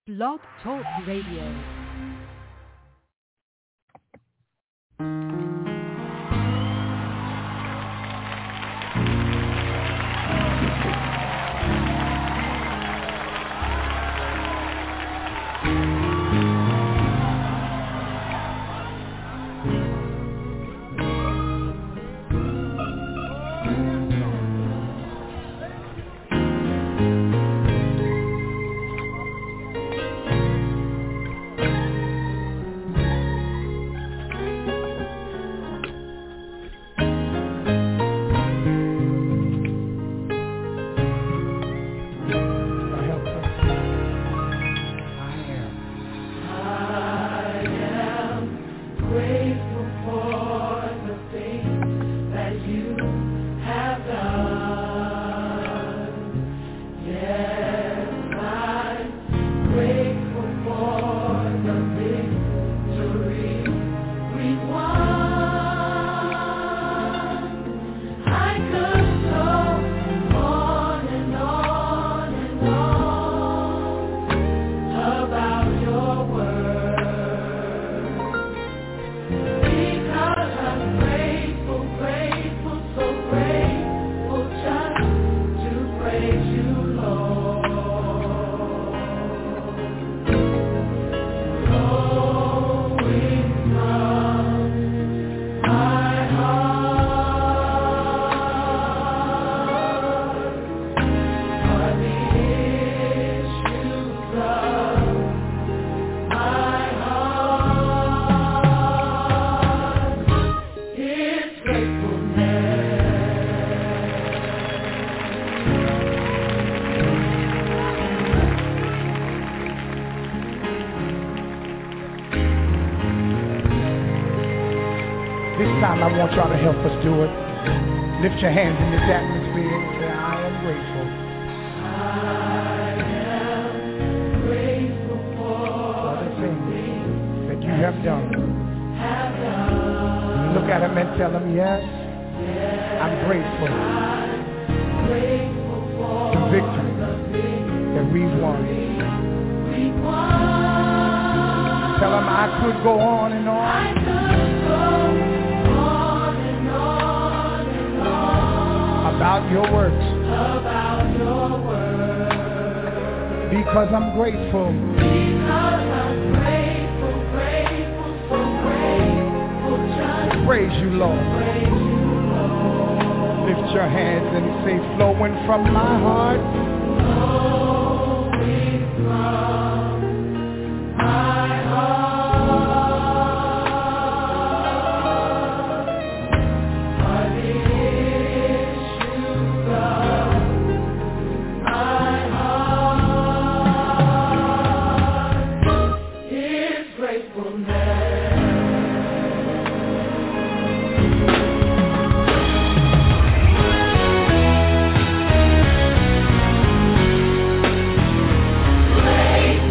Blog Talk Radio. I want y'all to help us do it. Lift your hands in this atmosphere and say, I am grateful. I am grateful for the things that you have done. Look at him and tell him, yes, I'm grateful for the victory that we've won. Tell him I could go on and on. About your works. Because I'm grateful. Praise you, Lord. Lift your hands and say, flowing from my heart. Flowing from my heart. Great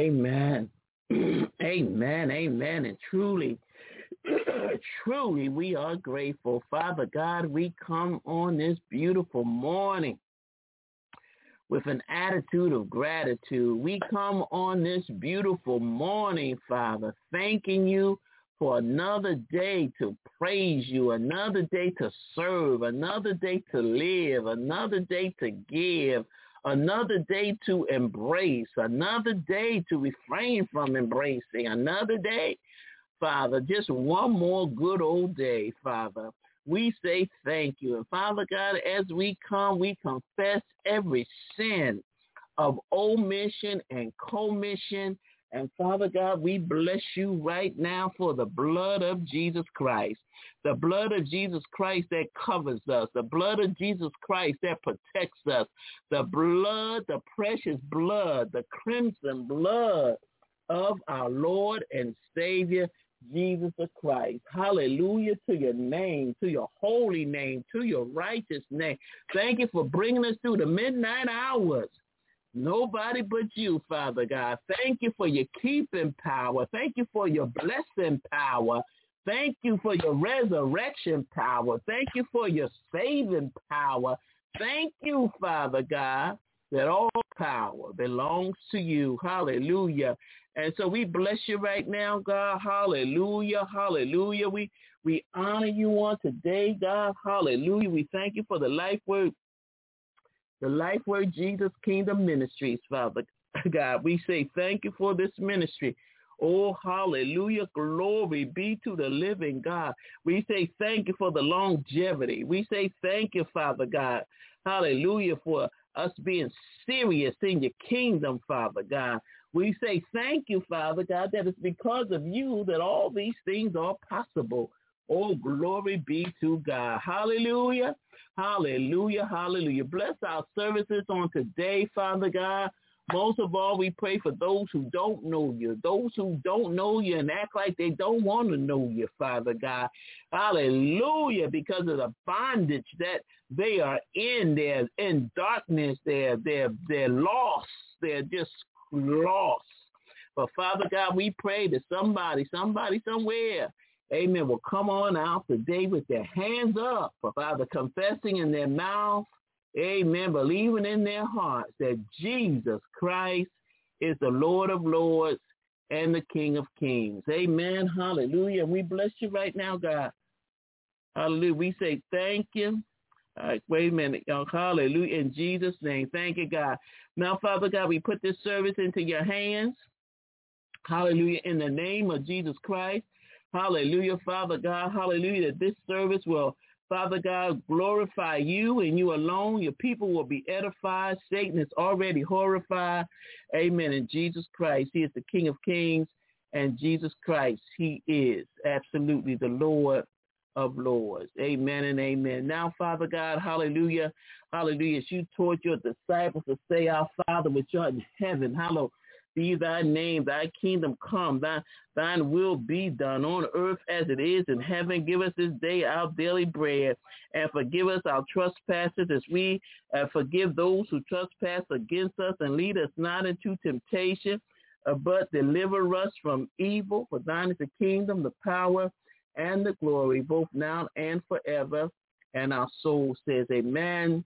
Amen. Amen. Amen. And truly, truly, we are grateful. Father God, we come on this beautiful morning with an attitude of gratitude. We come on this beautiful morning, Father, thanking you for another day to praise you, another day to serve, another day to live, another day to give, another day to embrace, another day to refrain from embracing, another day, Father, just one more good old day, Father. We say thank you. And Father God, as we come, we confess every sin of omission and commission. And Father God, we bless you right now for the blood of Jesus Christ, the blood of Jesus Christ that covers us, the blood of Jesus Christ that protects us, the blood, the precious blood, the crimson blood of our Lord and Savior, Jesus Christ. Hallelujah to your name, to your holy name, to your righteous name. Thank you for bringing us through the midnight hours. Nobody but you, Father God. Thank you for your keeping power. Thank you for your blessing power. Thank you for your resurrection power. Thank you for your saving power. Thank you, Father God, that all power belongs to you. Hallelujah. And so we bless you right now, God. Hallelujah. Hallelujah. We honor you on today, God. Hallelujah. We thank you for the Life Word Jesus Kingdom Ministries, Father God. We say thank you for this ministry. Oh, hallelujah. Glory be to the living God. We say thank you for the longevity. We say thank you, Father God. Hallelujah, for us being serious in your kingdom, Father God. We say thank you, Father God, that it's because of you that all these things are possible. Oh, glory be to God. Hallelujah. Hallelujah. Hallelujah. Bless our services on today, Father God. Most of all, we pray for those who don't know you, those who don't know you and act like they don't want to know you, Father God. Hallelujah, because of the bondage that they are in. They're in darkness. They're lost. They're just lost. But, Father God, we pray that somebody somewhere, amen, will come on out today with their hands up, Father, confessing in their mouth, amen, believing in their hearts that Jesus Christ is the Lord of Lords and the King of Kings. Amen. Hallelujah. And we bless you right now, God. Hallelujah. We say thank you. All right, wait a minute. Hallelujah. In Jesus' name. Thank you, God. Now, Father God, we put this service into your hands. Hallelujah. In the name of Jesus Christ. Hallelujah, Father God. Hallelujah. That this service will, Father God, glorify you and you alone. Your people will be edified. Satan is already horrified. Amen. In Jesus Christ, he is the King of Kings, and Jesus Christ, he is absolutely the Lord of Lords. Amen and amen. Now, Father God, hallelujah, hallelujah. As you taught your disciples to say, our Father which art in heaven, hallowed be thy name, thy kingdom come, thine will be done on earth as it is in heaven. Give us this day our daily bread, and forgive us our trespasses as we forgive those who trespass against us, and lead us not into temptation, but deliver us from evil. For thine is the kingdom, the power, and the glory, both now and forever. And our soul says amen,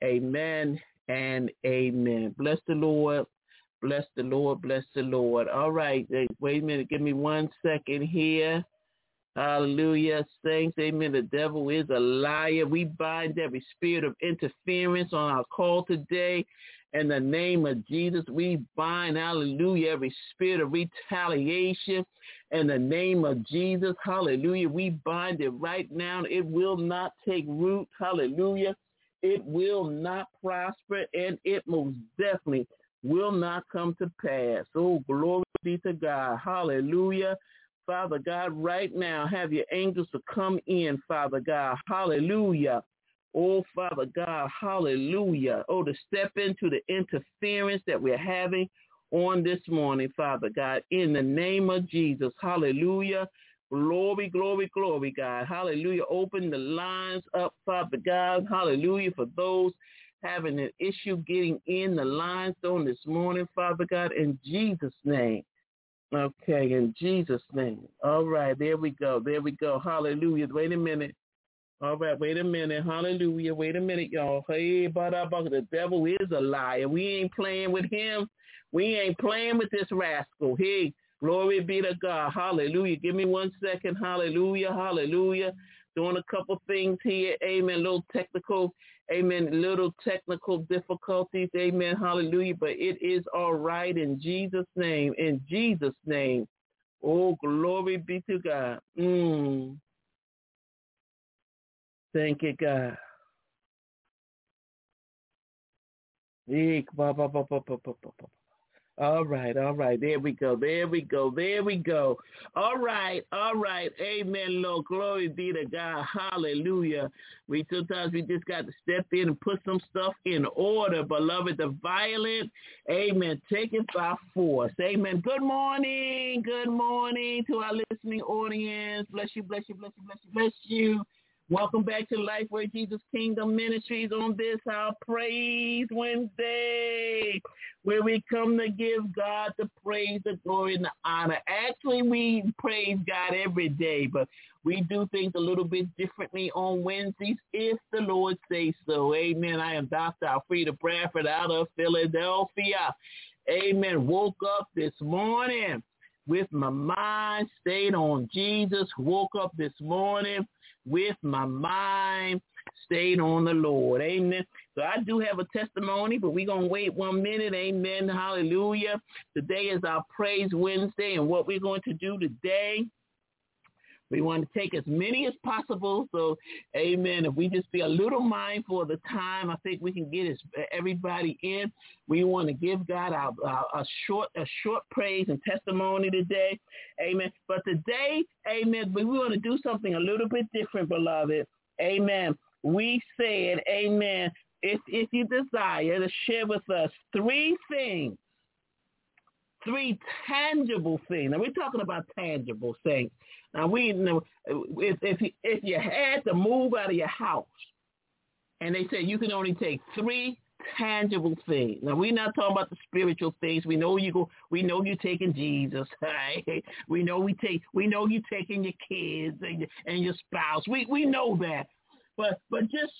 amen, and amen. Bless the Lord. Bless the Lord, bless the Lord. All right, wait a minute. Give me 1 second here. Hallelujah. Saints, amen. The devil is a liar. We bind every spirit of interference on our call today. In the name of Jesus, we bind, hallelujah, every spirit of retaliation. In the name of Jesus, hallelujah, we bind it right now. It will not take root. Hallelujah. It will not prosper, and it most definitely will not come to pass. Oh, glory be to God. Hallelujah. Father God, right now, have your angels to come in, Father God. Hallelujah. Oh, Father God, hallelujah. Oh, to step into the interference that we're having on this morning, Father God, in the name of Jesus. Hallelujah. Glory, glory, glory, God. Hallelujah. Open the lines up, Father God. Hallelujah. For those, having an issue getting in the limestone this morning, Father God, in Jesus' name. Okay, in Jesus' name. All right, there we go. There we go. Hallelujah. Wait a minute. All right, wait a minute. Hallelujah. Wait a minute, y'all. Hey, the devil is a liar. We ain't playing with him. We ain't playing with this rascal. Hey, glory be to God. Hallelujah. Give me 1 second. Hallelujah. Hallelujah. Doing a couple things here. Amen. Little technical difficulties. Amen. Hallelujah. But it is all right in Jesus' name. In Jesus' name. Oh, glory be to God. Thank you, God. All right. There we go. All right. Amen, Lord. Glory be to God. Hallelujah. Sometimes we just got to step in and put some stuff in order, beloved. The violent, amen, take it by force. Amen. Good morning to our listening audience. Bless you. Welcome back to Life Where Jesus Kingdom Ministries on this, our Praise Wednesday, where we come to give God the praise, the glory, and the honor. Actually, we praise God every day, but we do things a little bit differently on Wednesdays, if the Lord says so. Amen. I am Dr. Alfreda Bradford out of Philadelphia. Amen. Woke up this morning with my mind stayed on Jesus. Woke up this morning with my mind stayed on the Lord. Amen. So I do have a testimony, but we're going to wait 1 minute. Amen. Hallelujah. Today is our Praise Wednesday, and what we're going to do today, we want to take as many as possible. So, amen, if we just be a little mindful of the time, I think we can get everybody in. We want to give God a short praise and testimony today. Amen. But today, amen, we want to do something a little bit different, beloved. Amen. We said, amen, if you desire to share with us 3 things, 3 tangible things. Now, we're talking about tangible things. Now, we know if you had to move out of your house, and they said you can only take 3 tangible things. Now, we're not talking about the spiritual things. We know you're taking Jesus. Right? We know you're taking your kids and your spouse. We know that. But just,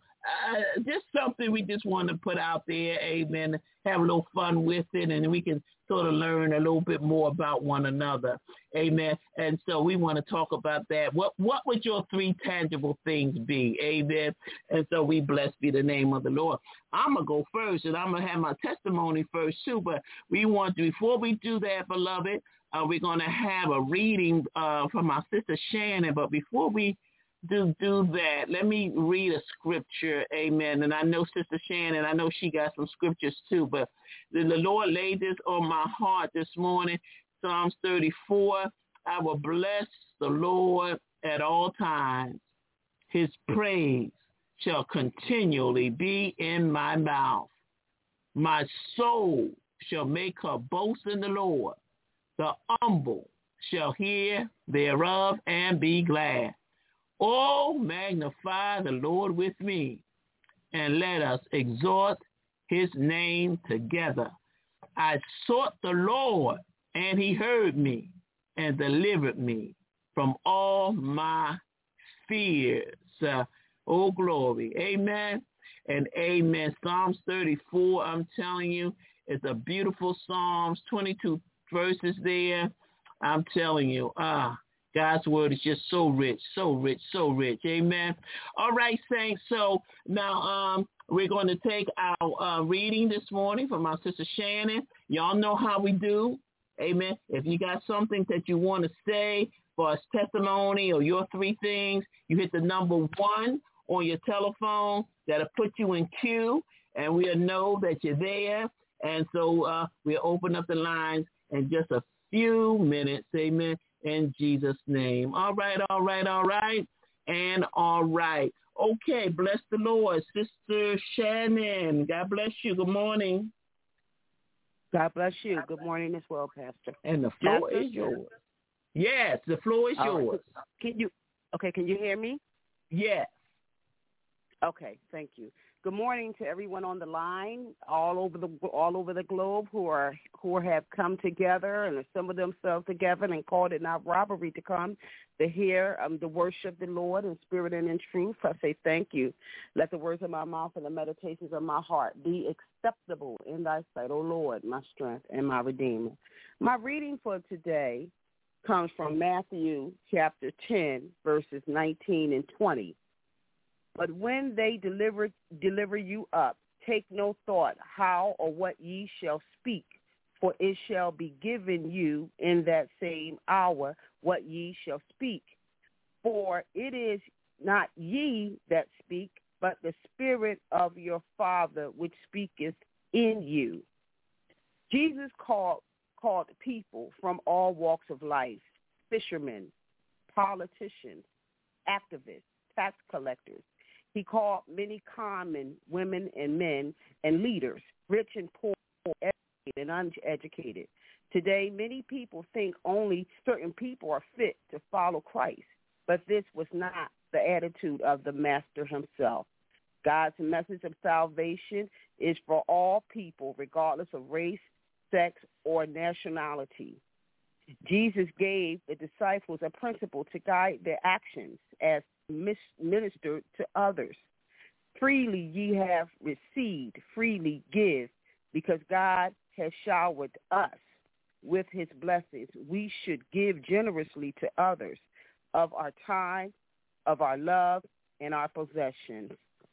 just something we just want to put out there, amen, have a little fun with it, and we can sort of learn a little bit more about one another, amen. And so we want to talk about that. What would your 3 tangible things be, amen? And so we bless be the name of the Lord. I'm going to go first, and I'm going to have my testimony first, too, but before we do that, beloved, we're going to have a reading from our sister Shannon, but before we do that, let me read a scripture, amen. And I know Sister Shannon, I know she got some scriptures too, but the Lord laid this on my heart this morning, Psalms 34. I will bless the Lord at all times. His praise shall continually be in my mouth. My soul shall make her boast in the Lord. The humble shall hear thereof and be glad. Oh, magnify the Lord with me, and let us exhort his name together. I sought the Lord, and he heard me and delivered me from all my fears. Oh, glory. Amen and amen. Psalms 34, I'm telling you, it's a beautiful Psalms, 22 verses there. I'm telling you, God's word is just so rich. Amen. All right, saints. So now we're going to take our reading this morning from our sister Shannon. Y'all know how we do. Amen. If you got something that you want to say for us testimony or your 3 things, you hit the number 1 on your telephone. That'll put you in queue, and we'll know that you're there. And so we'll open up the lines in just a few minutes. Amen. In Jesus' name. All right. And all right. Okay, bless the Lord. Sister Shannon, God bless you. Good morning. God bless you. Good morning as well, Pastor. And the floor is yours. Yes, the floor is yours. Can you hear me? Yes. Okay, thank you. Good morning to everyone on the line, all over the globe who have come together and assembled themselves together and called it not robbery to come to hear the worship the Lord in spirit and in truth. I say thank you. Let the words of my mouth and the meditations of my heart be acceptable in thy sight, O Lord, my strength and my redeemer. My reading for today comes from Matthew chapter 10, verses 19 and 20. But when they deliver you up, take no thought how or what ye shall speak, for it shall be given you in that same hour what ye shall speak. For it is not ye that speak, but the Spirit of your Father which speaketh in you. Jesus called people from all walks of life, fishermen, politicians, activists, tax collectors. He called many common women and men and leaders, rich and poor, educated and uneducated. Today, many people think only certain people are fit to follow Christ, but this was not the attitude of the Master himself. God's message of salvation is for all people, regardless of race, sex, or nationality. Jesus gave the disciples a principle to guide their actions as ministered to others. Freely ye have received, freely give, because God has showered us with his blessings. We should give generously to others of our time, of our love, and our possessions.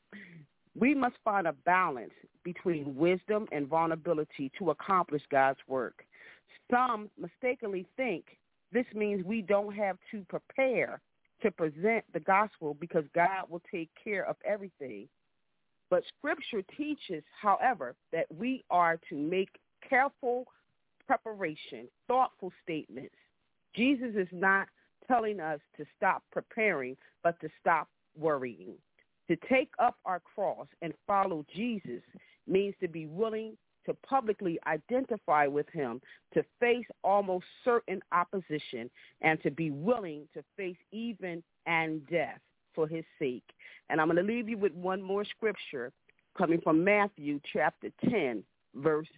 We must find a balance between wisdom and vulnerability to accomplish God's work. Some mistakenly think this means we don't have to prepare to present the gospel because God will take care of everything. But Scripture teaches, however, that we are to make careful preparation, thoughtful statements. Jesus is not telling us to stop preparing, but to stop worrying. To take up our cross and follow Jesus means to be willing to publicly identify with him, to face almost certain opposition, and to be willing to face even and death for his sake. And I'm going to leave you with one more scripture coming from Matthew chapter 10, verse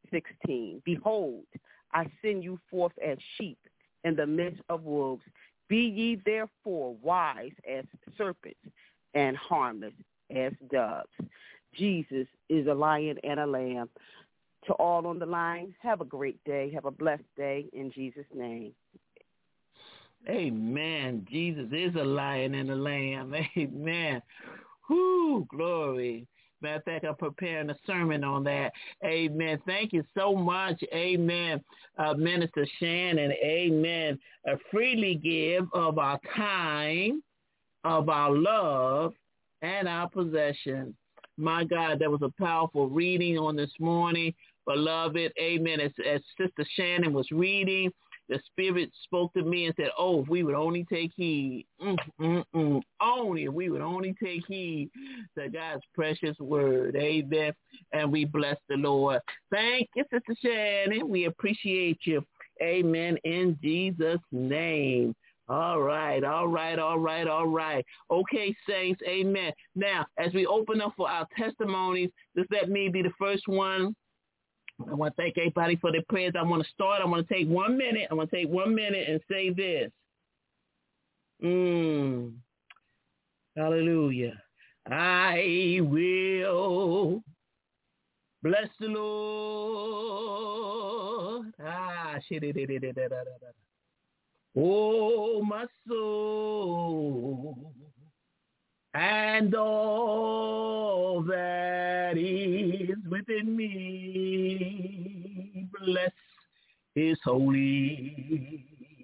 16. Behold, I send you forth as sheep in the midst of wolves. Be ye therefore wise as serpents and harmless as doves. Jesus is a lion and a lamb. To all on the line, have a great day. Have a blessed day in Jesus' name. Amen. Jesus is a lion and a lamb. Amen. Whoo, glory. Matter of fact, I'm preparing a sermon on that. Amen. Thank you so much. Amen. Minister Shannon. Amen. Freely give of our time, of our love, and our possession. My God, that was a powerful reading on this morning. Beloved, amen. As Sister Shannon was reading, the Spirit spoke to me and said, oh, if we would only take heed, only if we would only take heed to God's precious word, amen, and we bless the Lord. Thank you, Sister Shannon. We appreciate you, amen, in Jesus' name. All right. Okay, saints, amen. Now, as we open up for our testimonies, just let me be the first one. I want to thank everybody for their prayers. I want to take 1 minute. And say this. Hallelujah. I will bless the Lord. Oh, my soul, and all that is within me, bless his holy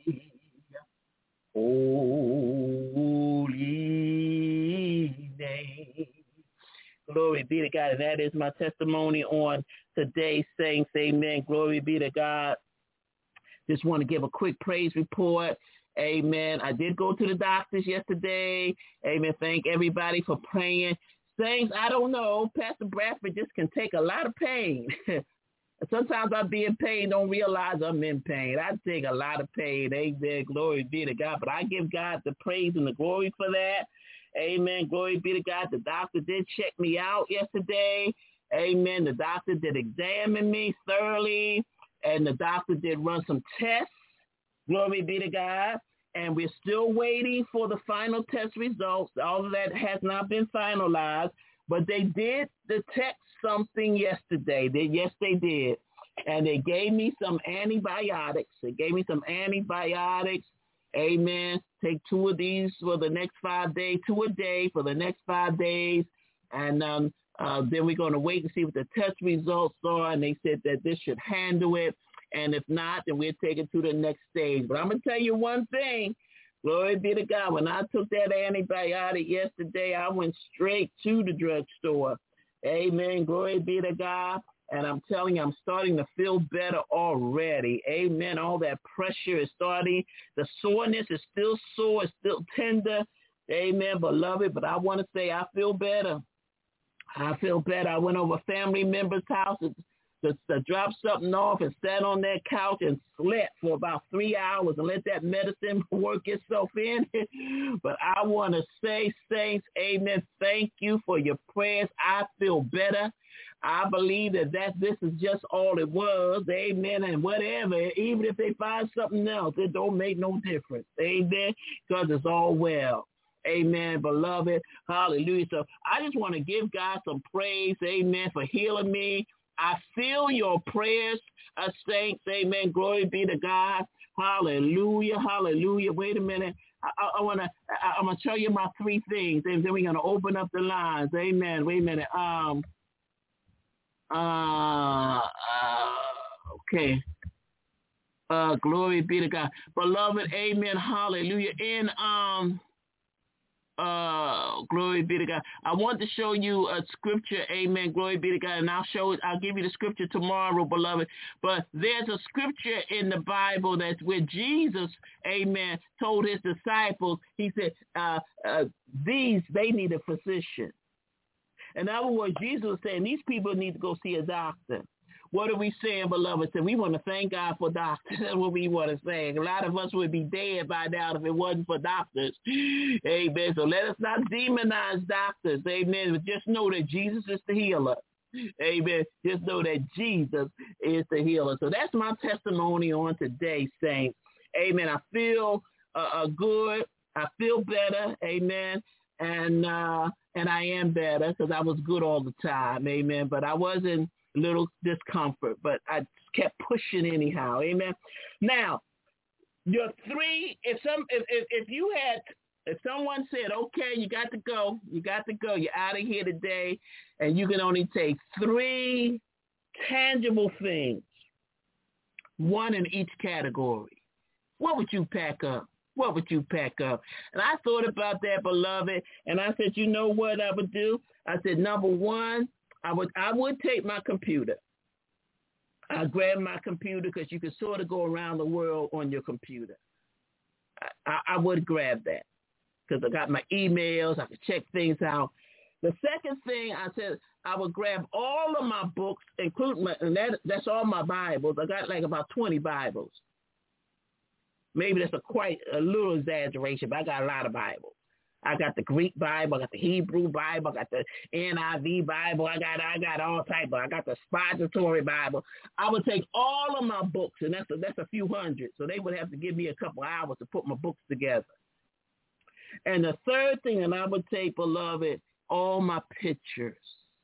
name. Glory be to God. And that is my testimony on today, saints. Amen. Glory be to God. Just want to give a quick praise report. Amen. I did go to the doctors yesterday. Amen. Thank everybody for praying. Saints, I don't know. Pastor Bradford just can take a lot of pain. Sometimes I be in pain, don't realize I'm in pain. I take a lot of pain. Amen. Glory be to God. But I give God the praise and the glory for that. Amen. Glory be to God. The doctor did check me out yesterday. Amen. The doctor did examine me thoroughly, and the doctor did run some tests. Glory be to God. And we're still waiting for the final test results. All of that has not been finalized, but they did detect something yesterday. Yes, they did. And they gave me some antibiotics. Amen. Take 2 of these for the next 5 days, 2 a day for the next 5 days. And then we're going to wait and see what the test results are. And they said that this should handle it. And if not, then we'll take it to the next stage. But I'm going to tell you one thing. Glory be to God. When I took that antibiotic yesterday, I went straight to the drugstore. Amen. Glory be to God. And I'm telling you, I'm starting to feel better already. Amen. All that pressure is starting. The soreness is still sore. It's still tender. Amen, beloved. But I want to say I feel better. I went over a family member's house to drop something off and sat on that couch and slept for about 3 hours and let that medicine work itself in. But I want to say, saints, amen, thank you for your prayers. I feel better. I believe that this is just all it was, amen, and whatever, even if they find something else, it don't make no difference, amen, because it's all well. Amen, beloved. Hallelujah. So I just want to give God some praise, amen, for healing me. I feel your prayers, saints. Amen. Glory be to God. Hallelujah. Hallelujah. Wait a minute. I'm gonna tell you my 3 things, and then we're gonna open up the lines. Amen. Wait a minute. Okay. Glory be to God, beloved. Amen. Hallelujah. Glory be to God. I want to show you a scripture, amen, glory be to God, and I'll give you the scripture tomorrow, beloved. But there's a scripture in the Bible that's where Jesus, amen, told his disciples, he said, they need a physician. In other words, Jesus was saying these people need to go see a doctor. What are we saying, beloved? So we want to thank God for doctors. That's what we want to say. A lot of us would be dead by now if it wasn't for doctors. Amen. So let us not demonize doctors. Amen. But just know that Jesus is the healer. Amen. Just know that Jesus is the healer. So that's my testimony on today, saints. Amen. I feel good. I feel better. Amen. And I am better because I was good all the time. Amen. But I was in little discomfort, but I kept pushing anyhow. Amen. Now, your 3, if someone said, okay, you got to go, you're out of here today, and you can only take 3 tangible things, 1 in each category, what would you pack up? What would you pack up? And I thought about that, beloved, and I said, you know what I would do? I said, number 1, I would take my computer. I grab my computer because you can sort of go around the world on your computer. I would grab that because I got my emails. I could check things out. The second thing I said, I would grab all of my books, including that's all my Bibles. I got like about 20 Bibles. Maybe that's quite a little exaggeration, but I got a lot of Bibles. I got the Greek Bible, I got the Hebrew Bible, I got the NIV Bible, I got all type of, I got the expository Bible. I would take all of my books, and that's a few hundred, so they would have to give me a couple hours to put my books together. And the third thing that I would take, beloved, all my pictures,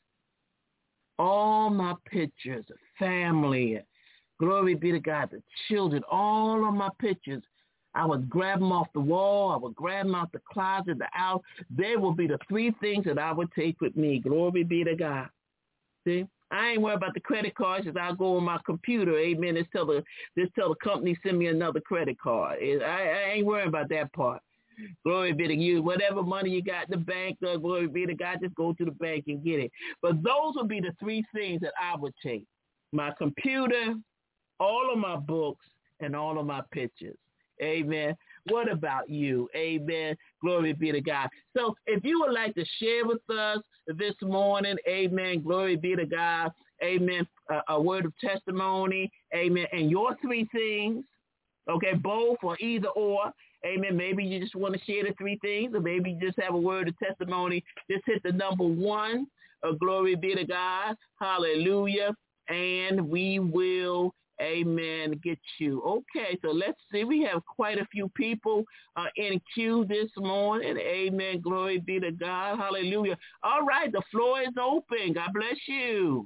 the family, glory be to God, the children, all of my pictures. I would grab them off the wall. I would grab them out the closet, the house. They will be the 3 things that I would take with me. Glory be to God. See? I ain't worried about the credit cards because I'll go on my computer. Amen. Just tell the company send me another credit card. I ain't worried about that part. Glory be to you. Whatever money you got in the bank, glory be to God, just go to the bank and get it. But those would be the 3 things that I would take. My computer, all of my books, and all of my pictures. Amen. What about you? Amen. Glory be to God. So if you would like to share with us this morning, amen, glory be to God, amen, a word of testimony, amen, and your 3 things, okay, both or either or, Amen. Maybe you just want to share the three things, or maybe you just have a word of testimony. Just hit the number 1. Glory be to God. Hallelujah. And we will, amen, get you. Okay, so let's see. We have quite a few people in queue this morning. Amen. Glory be to God. Hallelujah. All right, the floor is open. God bless you.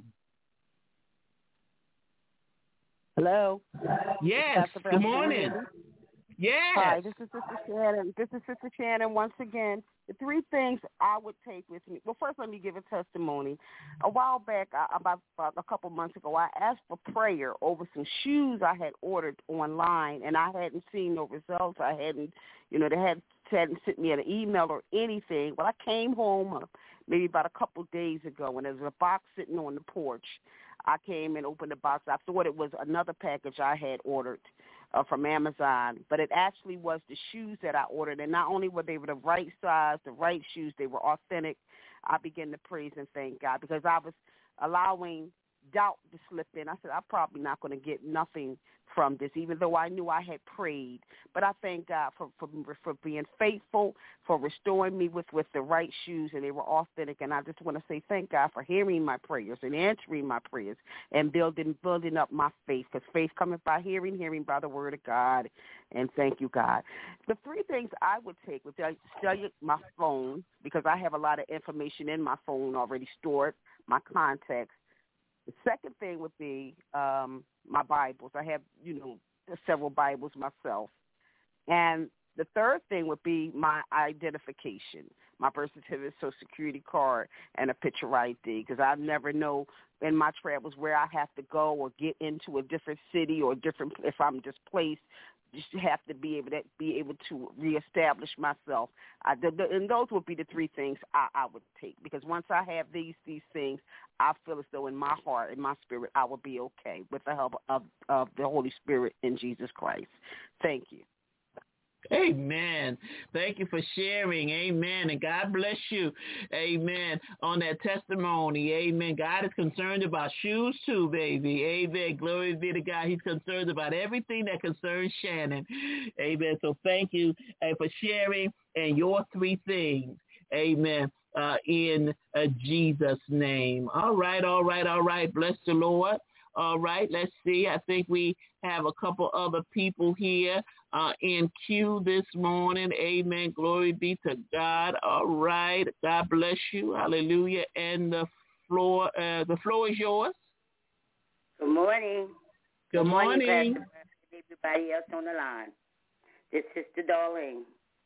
Hello. Yes. Good morning. Yes. Hi, this is Sister Shannon. This is Sister Shannon once again. The three things I would take with me. Well, first let me give a testimony. A while back, about a couple months ago, I asked for prayer over some shoes I had ordered online, and I hadn't seen no results. I hadn't, they hadn't sent me an email or anything. Well, I came home maybe about a couple days ago, and there was a box sitting on the porch. I came and opened the box. I thought it was another package I had ordered from Amazon, but it actually was the shoes that I ordered. And not only were they the right size, the right shoes, they were authentic. I began to praise and thank God because I was allowing doubt to slip in. I said, I'm probably not going to get nothing from this, even though I knew I had prayed. But I thank God for being faithful, for restoring me with the right shoes, and they were authentic. And I just want to say thank God for hearing my prayers and answering my prayers and building up my faith, because faith cometh by hearing, hearing by the word of God. And thank you, God. The three things I would take would be my phone, because I have a lot of information in my phone already stored, my contacts. The second thing would be my Bibles. I have, several Bibles myself. And the third thing would be my identification, my birth certificate, Social Security card, and a picture ID, because I never know in my travels where I have to go or get into a different city or if I'm displaced. Just have to be able to reestablish myself. And those would be the three things I would take, because once I have these things, I feel as though in my heart, in my spirit, I will be okay with the help of the Holy Spirit in Jesus Christ. Thank you. Amen. Thank you for sharing. Amen. And God bless you. Amen. On that testimony. Amen. God is concerned about shoes too, baby. Amen. Glory be to God. He's concerned about everything that concerns Shannon. Amen. So thank you for sharing and your three things. Amen. In Jesus' name. All right. Bless the Lord. All right, let's see. I think we have a couple other people here in queue this morning. Amen. Glory be to God. All right. God bless you. Hallelujah. And the floor is yours. Good morning. Good morning. Pastor, everybody else on the line. This is Sister Darlene.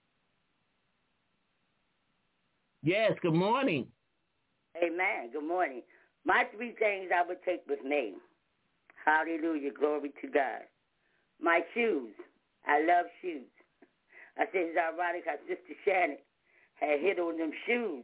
Yes, good morning. Amen. Good morning. My three things I would take with me. Hallelujah. Glory to God. My shoes. I love shoes. I said it's ironic how Sister Shannon had hit on them shoes.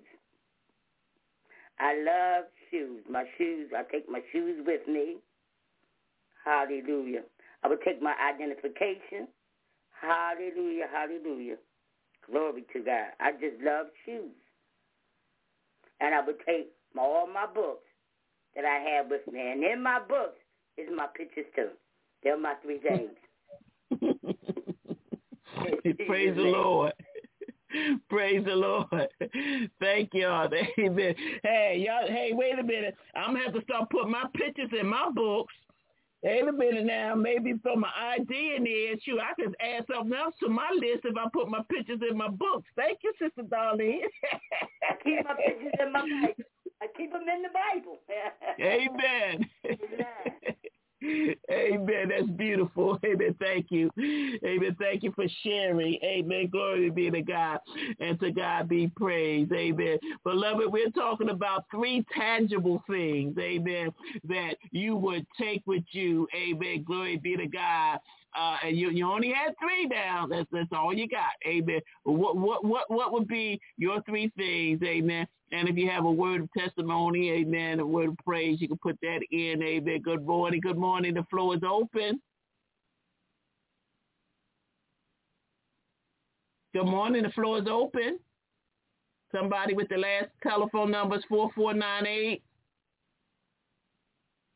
I love shoes. My shoes. I take my shoes with me. Hallelujah. I would take my identification. Hallelujah. Hallelujah. Glory to God. I just love shoes. And I would take all my books that I have with me. And in my books is my pictures too. They're my three things. Praise the Lord. Praise the Lord. Thank y'all. Amen. Hey, y'all. Hey, wait a minute. I'm going to have to start putting my pictures in my books. Wait a minute now. Maybe throw my ID in there. Shoot, I could add something else to my list if I put my pictures in my books. Thank you, Sister Darlene. I keep my pictures in my Bible. I keep them in the Bible. Amen. Amen. Amen. That's beautiful. Amen. Thank you. Amen. Thank you for sharing. Amen. Glory be to God, and to God be praised. Amen. Beloved, we're talking about three tangible things, amen, that you would take with you. Amen. Glory be to God. And you only had three now. That's all you got. Amen. What would be your three things? Amen. And if you have a word of testimony, amen, a word of praise, you can put that in. Amen. Good morning. Good morning. The floor is open. Good morning. The floor is open. Somebody with the last telephone number is 4498.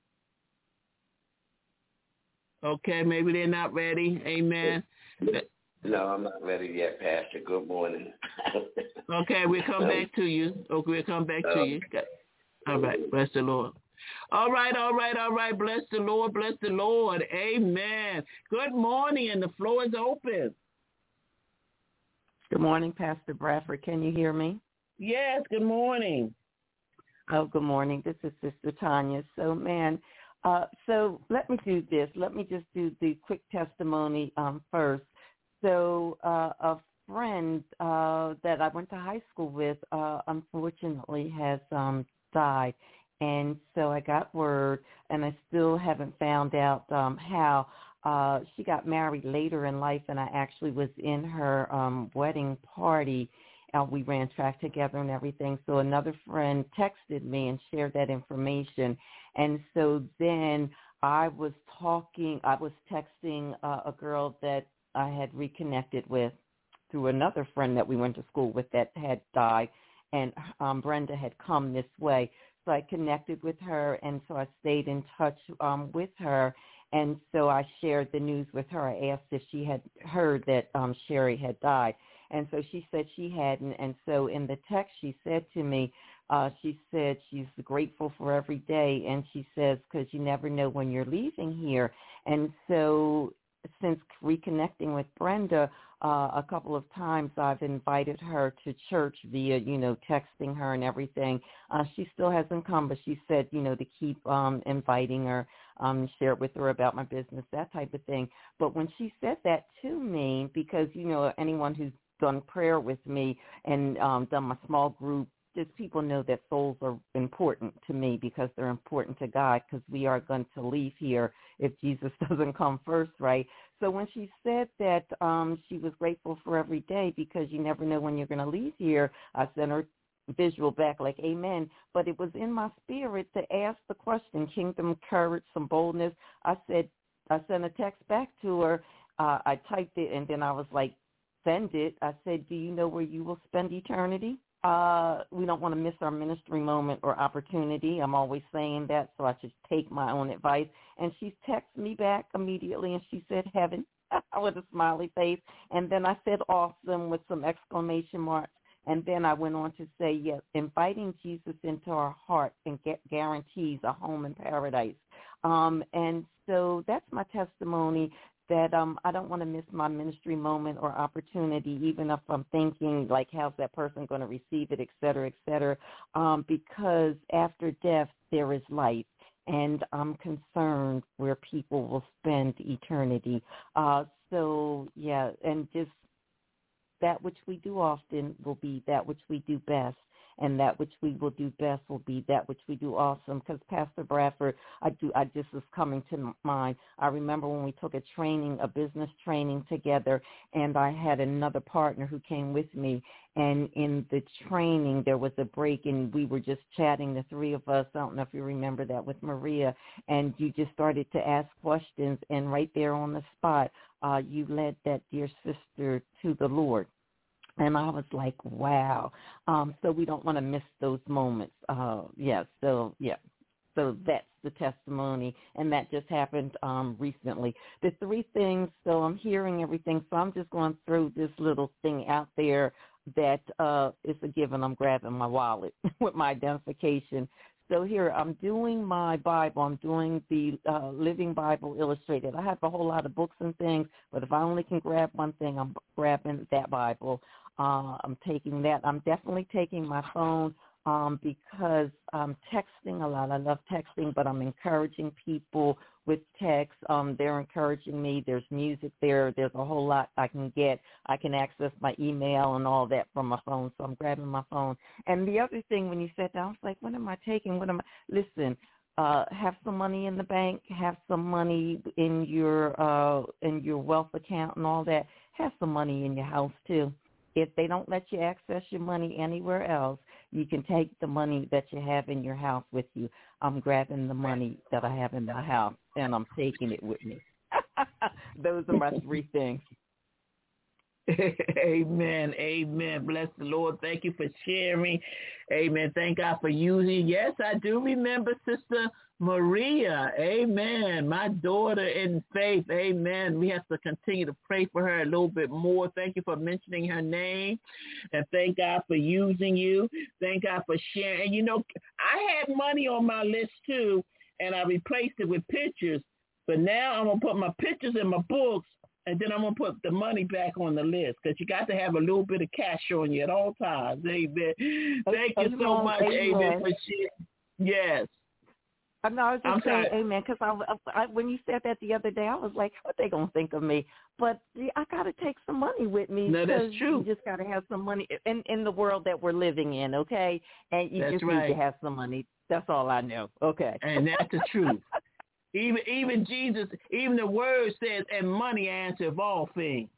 Okay, maybe they're not ready. Amen. No, I'm not ready yet, Pastor. Good morning. Okay, we'll come back to you. Okay, we'll come back to you. All right, bless the Lord. All right. Bless the Lord. Amen. Good morning, and the floor is open. Good morning, Pastor Bradford. Can you hear me? Yes, good morning. Oh, good morning. This is Sister Tanya. So, so let me do this. Let me just do the quick testimony first. So a friend that I went to high school with unfortunately has died. And so I got word, and I still haven't found out how. She got married later in life, and I actually was in her wedding party. We ran track together and everything. So another friend texted me and shared that information. And so then I was texting a girl that I had reconnected with through another friend that we went to school with that had died, and Brenda had come this way. So I connected with her, and so I stayed in touch with her. And so I shared the news with her. I asked if she had heard that Sherry had died. And so she said she hadn't. And so in the text she said to me, she said she's grateful for every day. And she says, because you never know when you're leaving here. And so since reconnecting with Brenda a couple of times, I've invited her to church via, texting her and everything. She still hasn't come, but she said, to keep inviting her, share with her about my business, that type of thing. But when she said that to me, because, anyone who's done prayer with me and done my small group, just people know that souls are important to me because they're important to God, because we are going to leave here if Jesus doesn't come first, right? So when she said that she was grateful for every day because you never know when you're going to leave here, I sent her visual back like amen. But it was in my spirit to ask the question, kingdom courage, some boldness. I sent a text back to her. I typed it, and then I was like, send it. I said, do you know where you will spend eternity? We don't want to miss our ministry moment or opportunity. I'm always saying that, so I should take my own advice. And she texted me back immediately, and she said, heaven, with a smiley face. And then I said, awesome, with some exclamation marks. And then I went on to say, yes, inviting Jesus into our heart and guarantees a home in paradise. And so that's my testimony, that I don't want to miss my ministry moment or opportunity, even if I'm thinking, like, how's that person going to receive it, et cetera, because after death there is life, and I'm concerned where people will spend eternity. So, yeah, and just that which we do often will be that which we do best, and that which we will do best will be that which we do awesome. Because Pastor Bradford, I just was coming to mind. I remember when we took a business training together, and I had another partner who came with me. And in the training, there was a break, and we were just chatting, the three of us. I don't know if you remember that, with Maria. And you just started to ask questions, and right there on the spot, you led that dear sister to the Lord. And I was like, wow. So we don't want to miss those moments. So that's the testimony, and that just happened recently. The three things, so I'm hearing everything, so I'm just going to throw this little thing out there that is a given. I'm grabbing my wallet with my identification. So here, I'm doing my Bible. I'm doing the Living Bible Illustrated. I have a whole lot of books and things, but if I only can grab one thing, I'm grabbing that Bible. I'm taking that. I'm definitely taking my phone because I'm texting a lot. I love texting, but I'm encouraging people with text. They're encouraging me. There's music there. There's a whole lot I can get. I can access my email and all that from my phone, so I'm grabbing my phone. And the other thing, when you said that, I was like, what am I taking? Listen, have some money in the bank, have some money in your wealth account and all that. Have some money in your house, too. If they don't let you access your money anywhere else, you can take the money that you have in your house with you. I'm grabbing the money that I have in my house, and I'm taking it with me. Those are my three things. Amen. Amen. Bless the Lord. Thank you for sharing. Amen. Thank God for using. Yes, I do remember Sister Maria. Amen. My daughter in faith. Amen. We have to continue to pray for her a little bit more. Thank you for mentioning her name. And thank God for using you. Thank God for sharing. And, you know, I had money on my list too, and I replaced it with pictures. But now I'm going to put my pictures in my books, and then I'm going to put the money back on the list, because you got to have a little bit of cash on you at all times. Amen. Thank you so much. Amen. For sharing. Yes. No, I was just saying amen, because I when you said that the other day, I was like, what they going to think of me? But I got to take some money with me. No, that's true. You just got to have some money in the world that we're living in, okay? And you just need to have some money. That's all I know. Okay. And that's the truth. Even Jesus, even the word says, and money answers all things.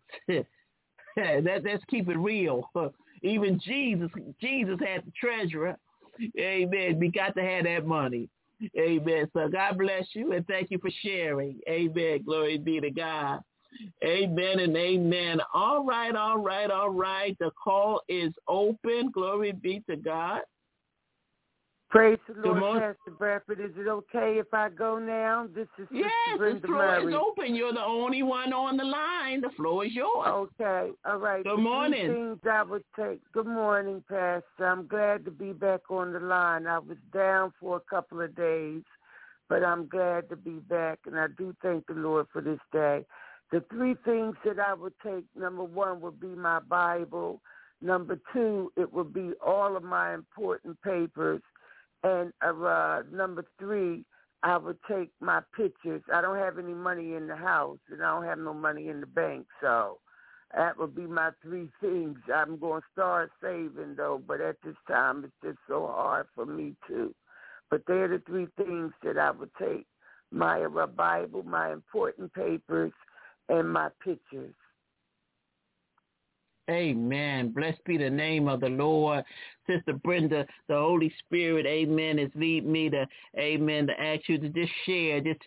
Let's keep it real. Even Jesus had the treasurer. Amen. We got to have that money. Amen. So God bless you, and thank you for sharing. Amen. Glory be to God. Amen and amen. All right. The call is open. Glory be to God. Praise the Lord, Pastor Bradford. Is it okay if I go now? This is Sister Brenda the floor Murray. is open. You're the only one on the line. The floor is yours. Okay. All right. Good morning. Things I would take. Good morning, Pastor. I'm glad to be back on the line. I was down for a couple of days, but I'm glad to be back, and I do thank the Lord for this day. The three things that I would take, number one, would be my Bible. Number two, it would be all of my important papers. And number three, I would take my pictures. I don't have any money in the house, and I don't have no money in the bank, so that would be my three things. I'm going to start saving, though, but at this time it's just so hard for me, too. But they're the three things that I would take: my Bible, my important papers, and my pictures. Amen. Blessed be the name of the Lord. Sister Brenda, the Holy Spirit, amen, is leading me to, amen, to ask you to just share just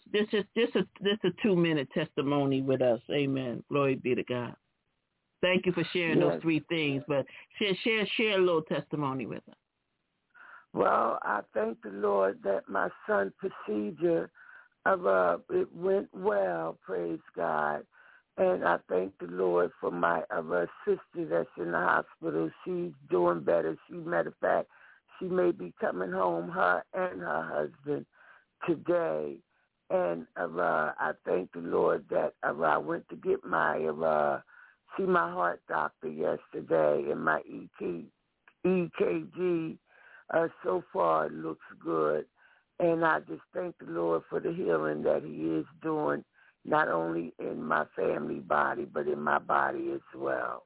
a 2-minute testimony with us. Amen. Glory be to God. Thank you for sharing those three things, but share a little testimony with us. Well, I thank the Lord that my son's procedure, it went well, praise God. And I thank the Lord for my sister that's in the hospital. She's doing better. Matter of fact, she may be coming home, her and her husband, today. And I thank the Lord that I went to get see my heart doctor yesterday, and my EKG so far it looks good. And I just thank the Lord for the healing that he is doing, not only in my family body, but in my body as well.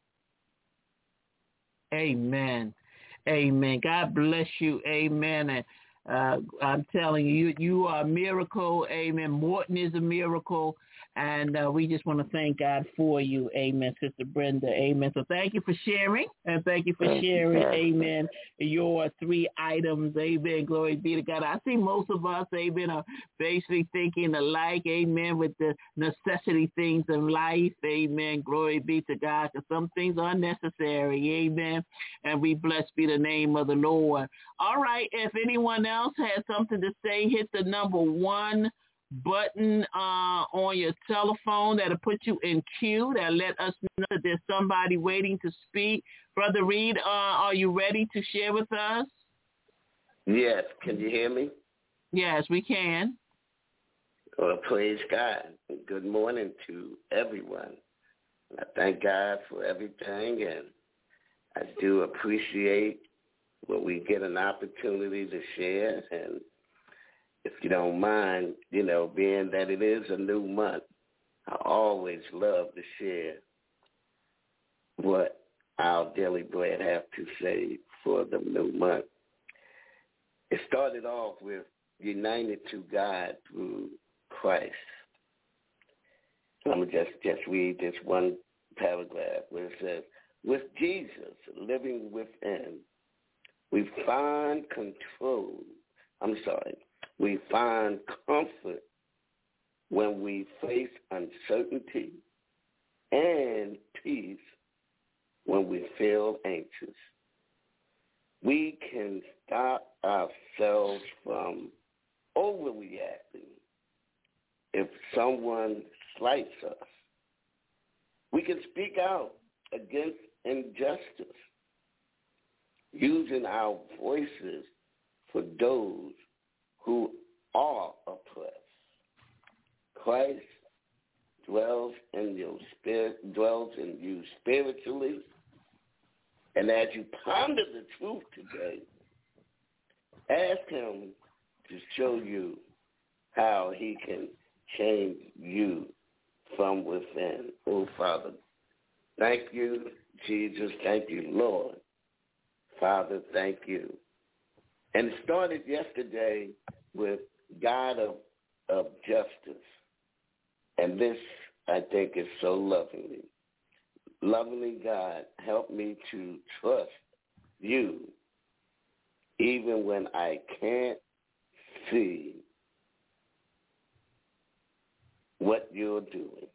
Amen. Amen. God bless you. Amen. And I'm telling you, you are a miracle. Amen. Morton is a miracle. And we just want to thank God for you. Amen, Sister Brenda. Amen. So thank you for sharing. And thank you for sharing, amen, your three items. Amen. Glory be to God. I see most of us, amen, are basically thinking alike. Amen. With the necessity things in life. Amen. Glory be to God. Because some things are necessary. Amen. And we bless be the name of the Lord. All right. If anyone else has something to say, hit the number 1 button on your telephone that'll put you in queue. That'll let us know that there's somebody waiting to speak. Brother Reed, are you ready to share with us? Yes. Can you hear me? Yes, we can. Well, praise God. Good morning to everyone. I thank God for everything, and I do appreciate when we get an opportunity to share. And if you don't mind, being that it is a new month, I always love to share what our Daily Bread have to say for the new month. It started off with united to God through Christ. I'm going to just read this one paragraph where it says, with Jesus living within, we find we find comfort when we face uncertainty and peace from overreacting. If someone slights us, we can speak out against injustice, using our voices for those who are oppressed. Christ dwells in you spiritually, and as you ponder the truth today, ask him to show you how he can change you from within. Oh, Father, thank you, Jesus. Thank you, Lord. Father, thank you. And it started yesterday with God of justice. And this, I think, is so lovingly. Lovingly, God, help me to trust you even when I can't see what you're doing.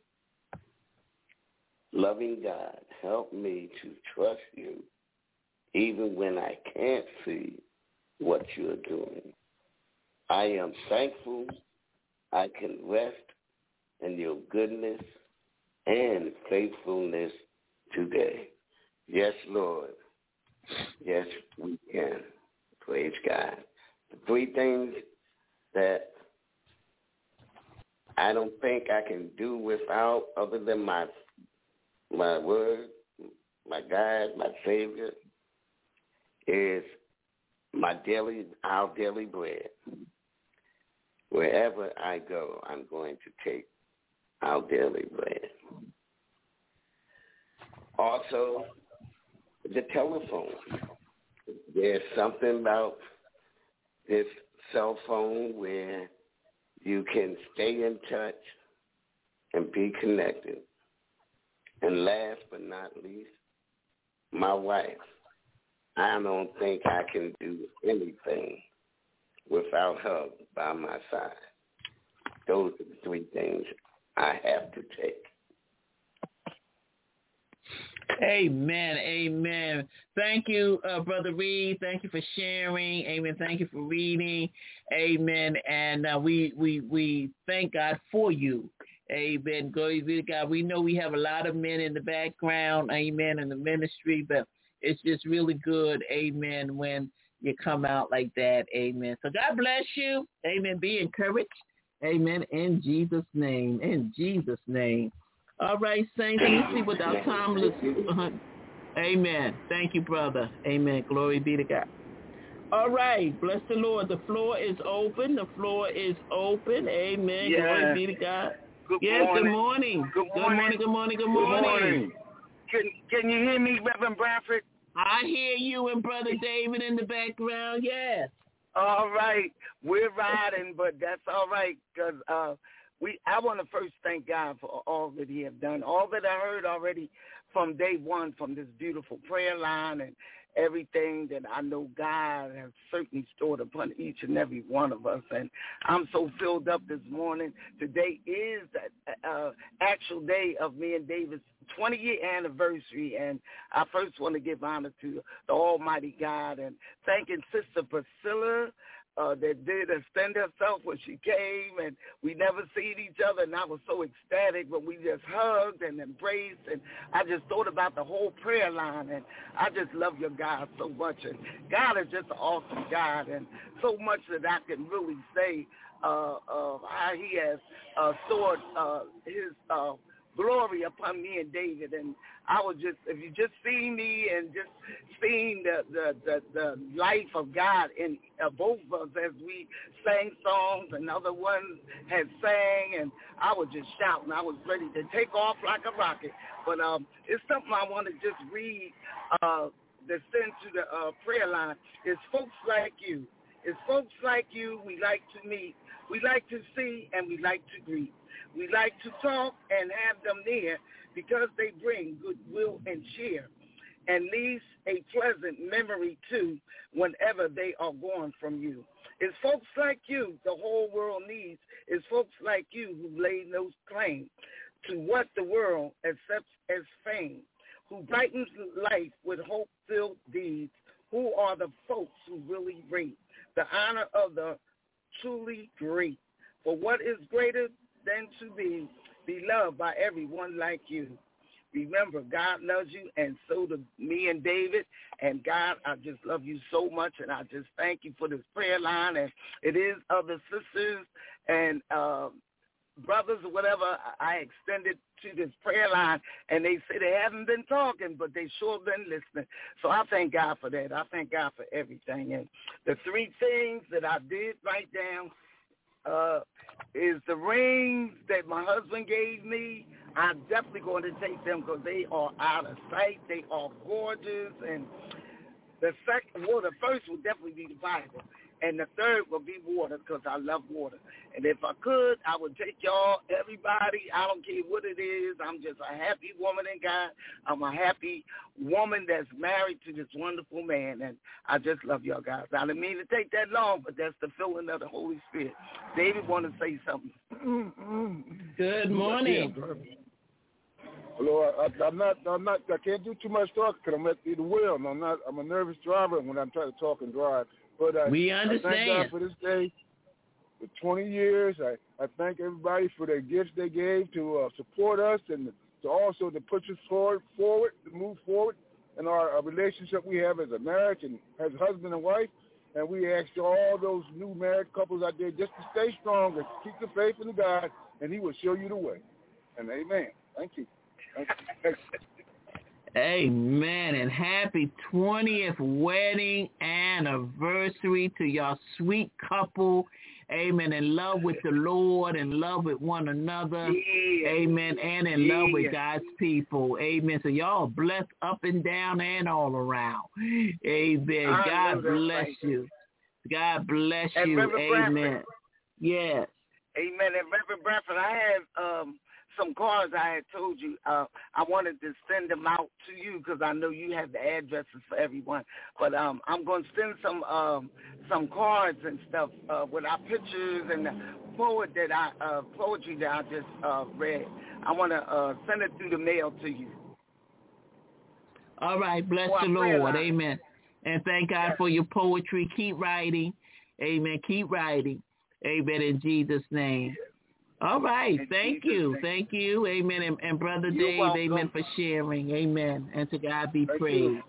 Loving God, help me to trust you even when I can't see what you're doing. I am thankful I can rest in your goodness and faithfulness today. Yes, Lord. Yes, we can. Praise God. The three things that I don't think I can do without, other than my word, my God, my Savior, is our daily bread. Wherever I go, I'm going to take our daily bread. Also, the telephone. There's something about this cell phone where you can stay in touch and be connected. And last but not least, my wife. I don't think I can do anything without her by my side. Those are the three things I have to take. Amen. Amen. Thank you, Brother Reed. Thank you for sharing. Amen. Thank you for reading. Amen. And we thank God for you. Amen. Glory be to God. We know we have a lot of men in the background. Amen. In the ministry, but it's just really good. Amen. When you come out like that. Amen. So God bless you. Amen. Be encouraged. Amen. In Jesus' name. In Jesus' name. All right, saints. Let me see what our time looks like. Amen. Thank you, brother. Amen. Glory be to God. All right. Bless the Lord. The floor is open. The floor is open. Amen. Yes. Glory be to God. Good yes, morning. Good morning. Good morning. Good morning. Can you hear me, Reverend Bradford? I hear you and Brother David in the background, yes. All right. We're riding, but that's all right, because I want to first thank God for all that he has done, all that I heard already from day one, from this beautiful prayer line and everything that I know God has certainly stored upon each and every one of us. And I'm so filled up this morning. Today is the actual day of me and David's 20-year anniversary, and I first want to give honor to the Almighty God and thanking Sister Priscilla that did extend herself when she came, and we never seen each other, and I was so ecstatic when we just hugged and embraced, and I just thought about the whole prayer line, and I just love your God so much, and God is just an awesome God, and so much that I can really say of how he has stored his glory upon me and David. And I was just, if you just see me and just seeing the life of God in both of us as we sang songs and other ones had sang, and I was just shouting. I was ready to take off like a rocket. But it's something I want to just read that sent to the prayer line. It's folks like you. It's folks like you we like to meet, we like to see, and we like to greet. We like to talk and have them near because they bring goodwill and cheer and leaves a pleasant memory too whenever they are gone from you. It's folks like you the whole world needs. It's folks like you who lay no claim to what the world accepts as fame, who brightens life with hope-filled deeds, who are the folks who really rate the honor of the truly great. For what is greater than to be loved by everyone like you? Remember, God loves you, and so do me and David. And God, I just love you so much, and I just thank you for this prayer line. And it is other sisters and brothers or whatever I extended to this prayer line, and they say they haven't been talking, but they sure been listening. So I thank God for that. I thank God for everything. And the 3 things that I did write down is the rings that my husband gave me. I'm definitely going to take them because they are out of sight. They are gorgeous. And the first would definitely be the Bible. And the third will be water because I love water. And if I could, I would take y'all, everybody. I don't care what it is. I'm just a happy woman in God. I'm a happy woman that's married to this wonderful man. And I just love y'all guys. I didn't mean to take that long, but that's the filling of the Holy Spirit. David want to say something. Good morning. Hello, I can't do too much talking because I'm at the wheel. I'm a nervous driver when I'm trying to talk and drive. But we understand. I thank God for this day. For 20 years, I thank everybody for their gifts they gave to support us and to also to push us forward, to move forward in our relationship we have as a marriage and as husband and wife. And we ask all those new married couples out there just to stay strong and keep the faith in God, and He will show you the way. And amen. Thank you. Amen. And happy 20th wedding anniversary to your sweet couple. Amen. In love with the Lord, in love with one another. Yeah. Amen. And in love with God's people. Amen. So y'all blessed up and down and all around. Amen. God bless you. God bless you. Amen. Bradford. Yes. Amen. And Reverend Bradford, I have some cards I had told you. I wanted to send them out to you because I know you have the addresses for everyone. But I'm going to send some cards and stuff with our pictures and the poetry that I just read. I want to send it through the mail to you. All right. Bless the Lord. Amen. And thank God for your poetry. Keep writing. Amen. Keep writing. Amen. In Jesus' name. All right. Thank you. Thank you. Amen. And Brother Dave, amen, for sharing. Amen. And to God be praised.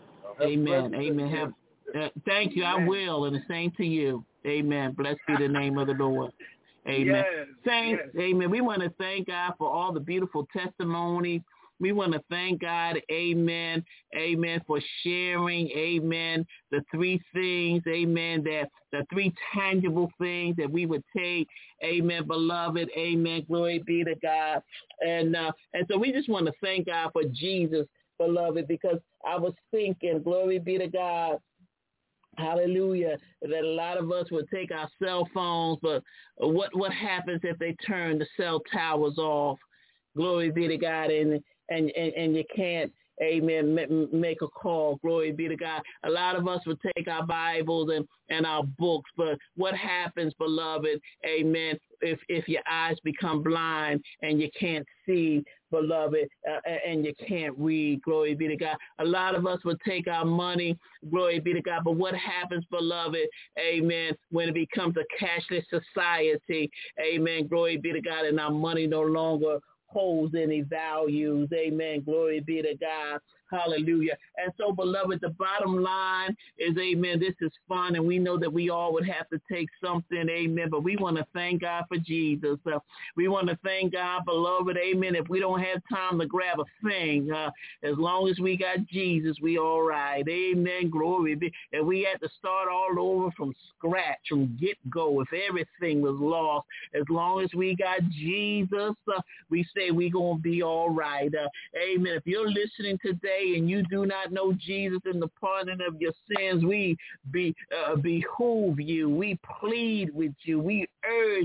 Amen. Amen. Thank you. I will. And the same to you. Amen. Blessed be the name of the Lord. Amen. Saints, amen. We want to thank God for all the beautiful testimonies. We want to thank God, amen, for sharing, amen, the 3 things, amen, that the 3 tangible things that we would take, amen, beloved, amen, glory be to God. And so we just want to thank God for Jesus, beloved, because I was thinking, glory be to God, hallelujah, that a lot of us would take our cell phones, but what happens if they turn the cell towers off? Glory be to God, and you can't, amen, make a call. Glory be to God. A lot of us would take our Bibles and our books, but what happens, beloved, amen, if your eyes become blind and you can't see, beloved, and you can't read, glory be to God. A lot of us would take our money, glory be to God, but what happens, beloved, amen, when it becomes a cashless society, amen, glory be to God, and our money no longer holds any values. Amen. Glory be to God. Hallelujah. And so, beloved, the bottom line is, amen, this is fun, and we know that we all would have to take something, amen, but we want to thank God for Jesus. We want to thank God, beloved, amen, if we don't have time to grab a thing, as long as we got Jesus, we all right. Amen. Glory be. And we had to start all over from scratch, from get-go, if everything was lost. As long as we got Jesus, we say we're going to be all right. Amen. If you're listening today, and you do not know Jesus and the pardon of your sins, we behoove you. We plead with you. We urge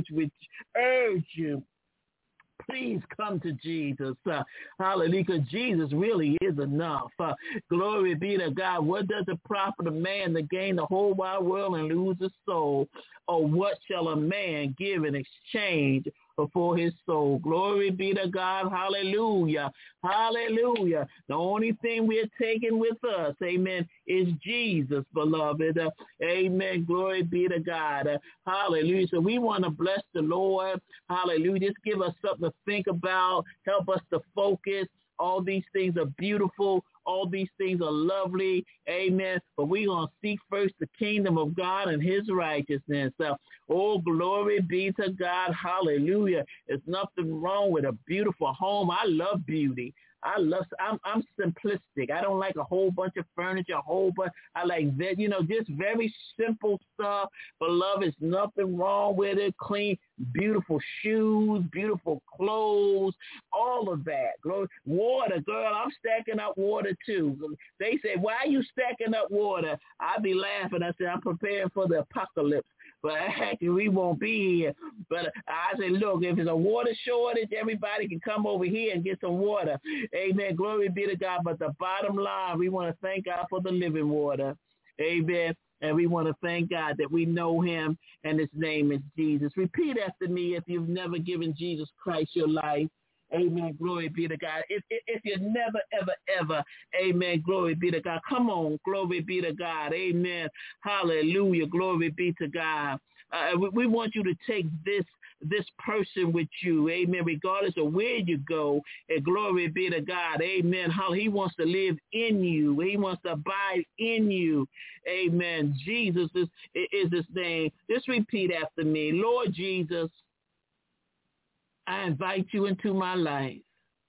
you. Please come to Jesus. Hallelujah. Because Jesus really is enough. Glory be to God. What does it profit a man to gain the whole wide world and lose his soul? Or what shall a man give in exchange for his soul. Glory be to God. Hallelujah. Hallelujah. The only thing we're taking with us, amen, is Jesus, beloved. Amen. Glory be to God. Hallelujah. So we want to bless the Lord. Hallelujah. Just give us something to think about. Help us to focus. All these things are beautiful. All these things are lovely. Amen. But we're going to seek first the kingdom of God and his righteousness. Oh, glory be to God. Hallelujah. There's nothing wrong with a beautiful home. I love beauty. I'm simplistic. I don't like a whole bunch of furniture, I like that, just very simple stuff. Beloved, there's nothing wrong with it. Clean, beautiful shoes, beautiful clothes, all of that. Water, girl, I'm stacking up water too. They say, why are you stacking up water? I be laughing. I say, I'm preparing for the apocalypse. But actually, we won't be here. But I say, look, if there's a water shortage, everybody can come over here and get some water. Amen. Glory be to God. But the bottom line, we want to thank God for the living water. Amen. And we want to thank God that we know him and his name is Jesus. Repeat after me if you've never given Jesus Christ your life. Amen. Glory be to God. If you never, ever, ever, amen. Glory be to God. Come on. Glory be to God. Amen. Hallelujah. Glory be to God. We want you to take this person with you. Amen. Regardless of where you go. And glory be to God. Amen. How he wants to live in you. He wants to abide in you. Amen. Jesus is his name. Just repeat after me. Lord Jesus, I invite you into my life.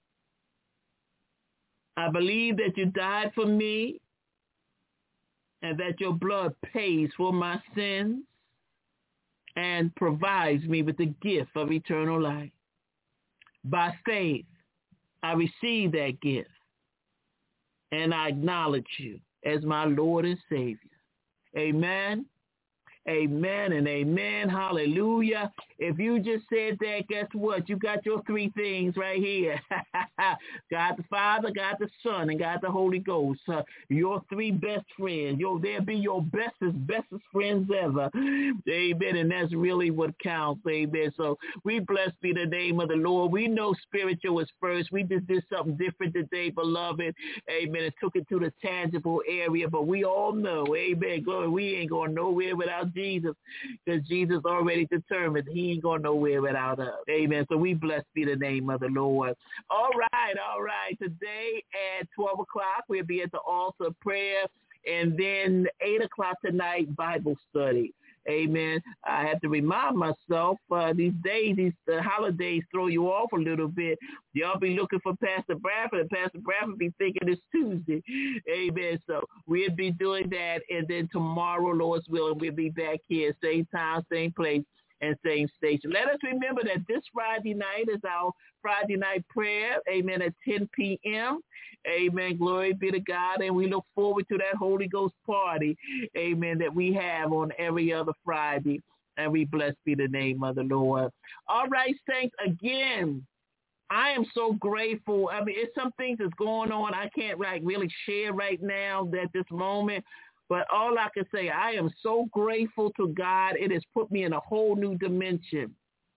I believe that you died for me and that your blood pays for my sins and provides me with the gift of eternal life. By faith, I receive that gift and I acknowledge you as my Lord and Savior. Amen. Amen and amen. Hallelujah. If you just said that, guess what? You got your three things right here. God the Father, God the Son, and God the Holy Ghost. Your three best friends. They'll be your bestest friends ever. Amen. And that's really what counts. Amen. So we bless be the name of the Lord. We know spiritual is first. We just did something different today, beloved. Amen. And took it to the tangible area. But we all know, amen, glory, we ain't going nowhere without Jesus, because Jesus already determined he ain't going nowhere without us. Amen. So we bless be the name of the Lord. All right. Today at 12 o'clock, we'll be at the altar of prayer. And then 8 o'clock tonight, Bible study. Amen. I have to remind myself, these days, the holidays throw you off a little bit. Y'all be looking for Pastor Bradford, and Pastor Bradford be thinking it's Tuesday. Amen. So we'll be doing that. And then tomorrow, Lord's willing, we'll be back here, same time, same place, and same station. Let us remember that this Friday night is our Friday night prayer, amen, at 10 p.m. Amen. Glory be to God. And we look forward to that Holy Ghost party, amen, that we have on every other Friday. And we bless be the name of the Lord. All right, saints, again, I am so grateful. I mean, it's some things that's going on I can't really share right now at this moment. But all I can say, I am so grateful to God. It has put me in a whole new dimension.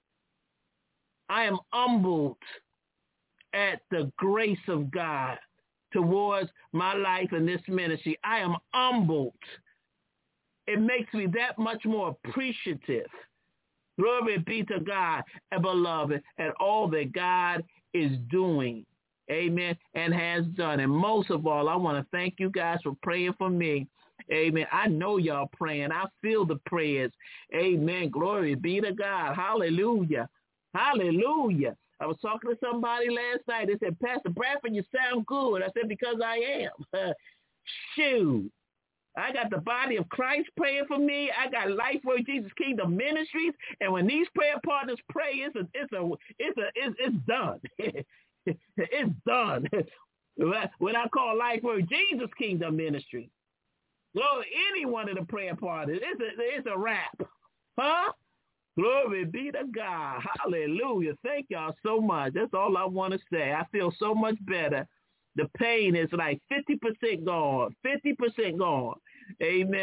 I am humbled at the grace of God towards my life and this ministry. I am humbled. It makes me that much more appreciative. Glory be to God, and beloved, at all that God is doing. Amen. And has done. And most of all, I want to thank you guys for praying for me. Amen. I know y'all praying. I feel the prayers. Amen. Glory be to God. Hallelujah. Hallelujah. I was talking to somebody last night. They said, Pastor Bradford, you sound good. I said, because I am. Shoot. I got the body of Christ praying for me. I got Lifeword Jesus Kingdom Ministries. And when these prayer partners pray, it's done. It's done. When I call Lifeword Jesus Kingdom Ministry, Lord, any one of the prayer partners, it's a wrap. Huh? Glory be to God. Hallelujah. Thank y'all so much. That's all I want to say. I feel so much better. The pain is like 50% gone. 50% gone. Amen.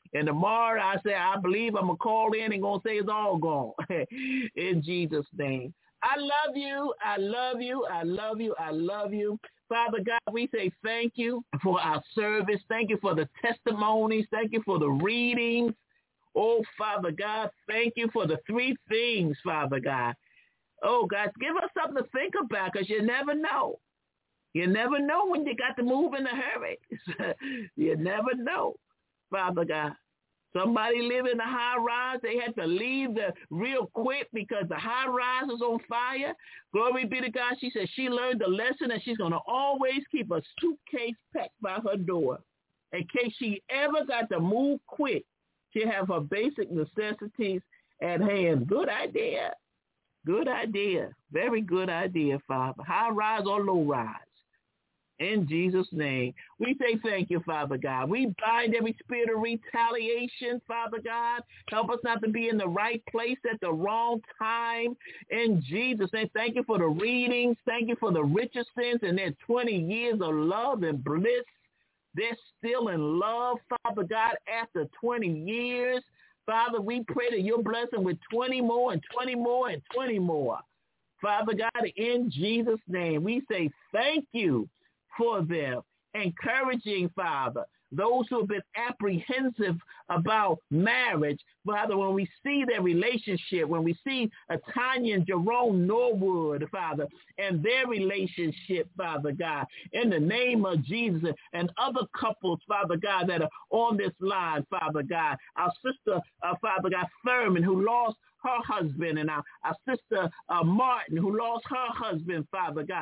And tomorrow I say, I believe I'm going to call in and going to say it's all gone. In Jesus' name. I love you. I love you. I love you. I love you. Father God, we say thank you for our service. Thank you for the testimonies. Thank you for the readings. Oh, Father God, thank you for the 3 things, Father God. Oh, God, give us something to think about because you never know. You never know when you got to move in a hurry. You never know, Father God. Somebody live in a high rise. They had to leave real quick because the high rise was on fire. Glory be to God. She said she learned the lesson and she's going to always keep a suitcase packed by her door. In case she ever got to move quick, she'll have her basic necessities at hand. Good idea. Good idea. Very good idea, Father. High rise or low rise. In Jesus' name, we say thank you, Father God. We bind every spirit of retaliation, Father God. Help us not to be in the right place at the wrong time. In Jesus' name, thank you for the readings. Thank you for the Richardsons and their 20 years of love and bliss. They're still in love, Father God, after 20 years. Father, we pray that you're blessing with 20 more and 20 more and 20 more. Father God, in Jesus' name, we say thank you for them, encouraging, Father, those who have been apprehensive about marriage. Father, when we see their relationship, when we see Tanya and Jerome Norwood, Father, and their relationship, Father God, in the name of Jesus, and other couples, Father God, that are on this line, Father God, our sister, Father God, Thurman, who lost her husband, and our sister Martin, who lost her husband, Father God,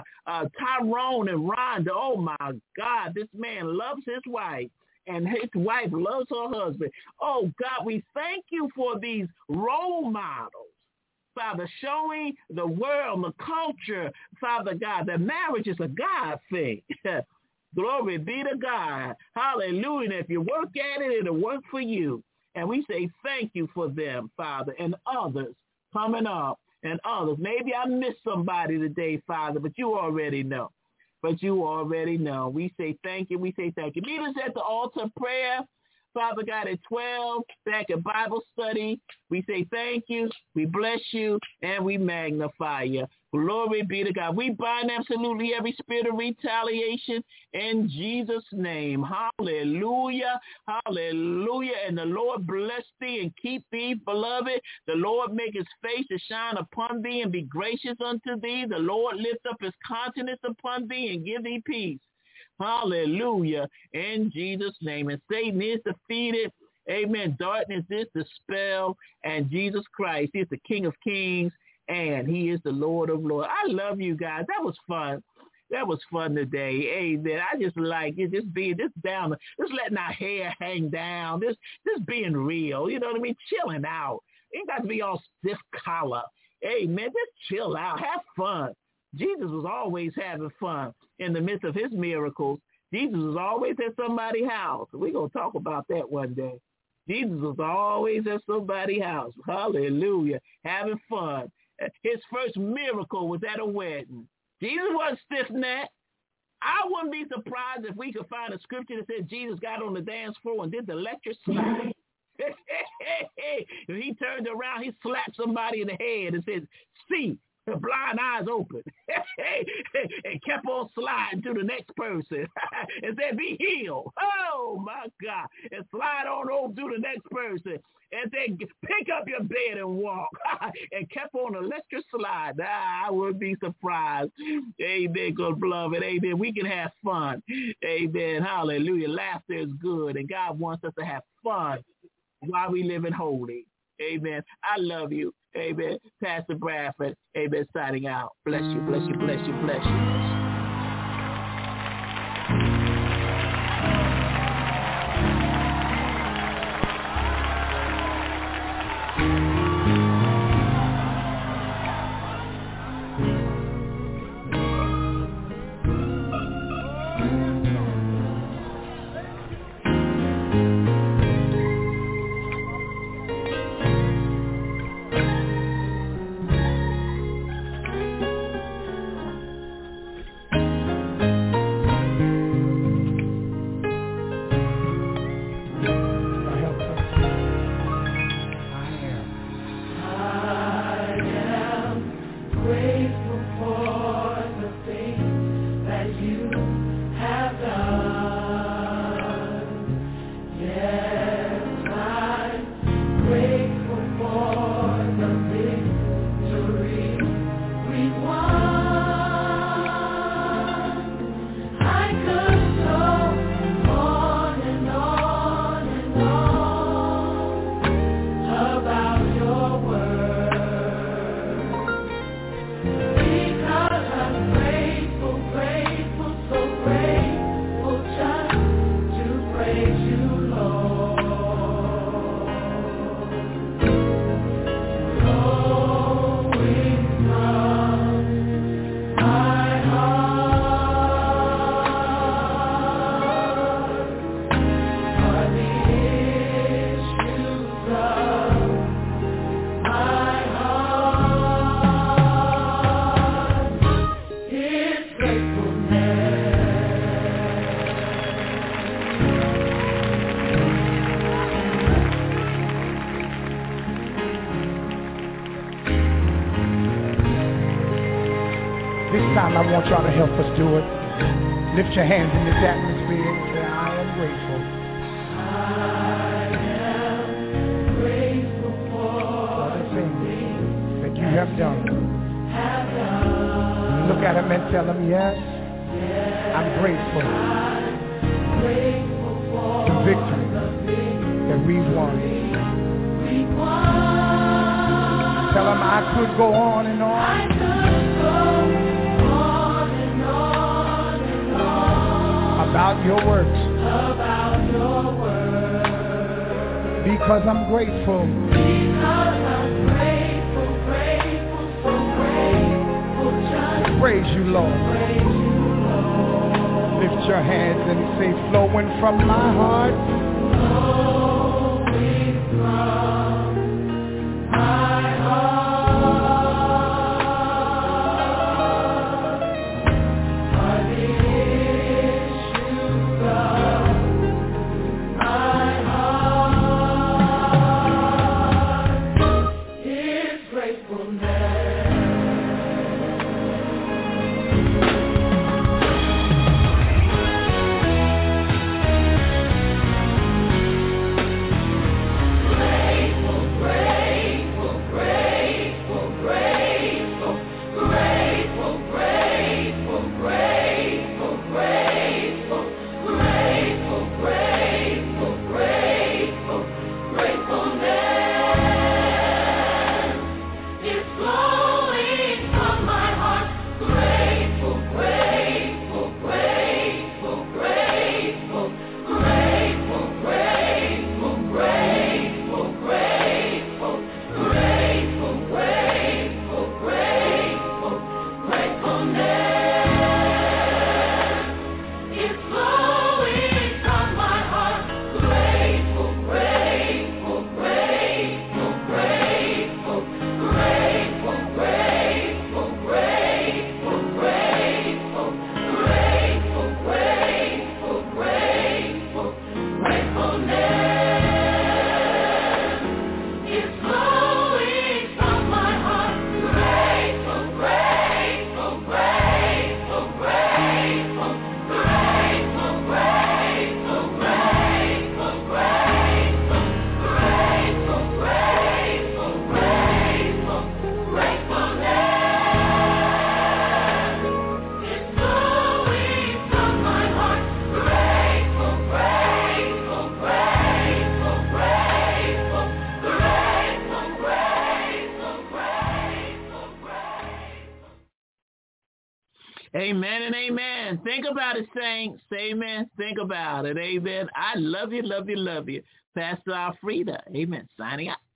Tyrone and Rhonda. Oh, my God, this man loves his wife, and his wife loves her husband. Oh, God, we thank you for these role models, Father, showing the world, the culture, Father God, that marriage is a God thing. Glory be to God. Hallelujah. And if you work at it, it'll work for you. And we say thank you for them, Father, and others coming up and others. Maybe I missed somebody today, Father, but you already know. But you already know. We say thank you. We say thank you. Meet us at the altar prayer, Father God, at 12, back at Bible study. We say thank you. We bless you, and we magnify you. Glory be to God. We bind absolutely every spirit of retaliation in Jesus' name. Hallelujah. Hallelujah. And the Lord bless thee and keep thee, beloved. The Lord make his face to shine upon thee and be gracious unto thee. The Lord lift up his countenance upon thee and give thee peace. Hallelujah. In Jesus' name. And Satan is defeated. Amen. Darkness is dispelled. And Jesus Christ is the King of Kings. And he is the Lord of Lords. I love you guys. That was fun. That was fun today. Amen. I just like it. Just down, just letting our hair hang down. Just being real. You know what I mean? Chilling out. Ain't got to be all stiff collar. Amen. Just chill out. Have fun. Jesus was always having fun in the midst of his miracles. Jesus was always at somebody's house. We're going to talk about that one day. Jesus was always at somebody's house. Hallelujah. Having fun. His first miracle was at a wedding. Jesus wasn't stiff-necked. I wouldn't be surprised if we could find a scripture that said Jesus got on the dance floor and did the electric slide. He turned around, he slapped somebody in the head and said, see, the blind eyes open. And kept on sliding to the next person and said, be healed. Oh, my God. And slide on over to the next person and then pick up your bed and walk. And kept on electric slide. I wouldn't be surprised. Amen, good beloved. Amen. We can have fun. Amen. Hallelujah. Laughter is good. And God wants us to have fun while we live in holy. Amen. I love you. Amen. Pastor Bradford. Amen. Signing out. Bless you, bless you, bless you, bless you. time, I want y'all to help us do it. Lift your hands in this atmosphere and say, I am grateful. For the things that you have done. Look at him and tell him, yes, I'm grateful. The victory that we've won. Tell him I could go on and on. About your works. Because I'm grateful. Praise you, Lord. Lift your hands and say, flowing from my heart. Amen and amen. Think about it, saints. Amen. Think about it. Amen. I love you, love you, love you. Pastor Alfreda. Amen. Signing out.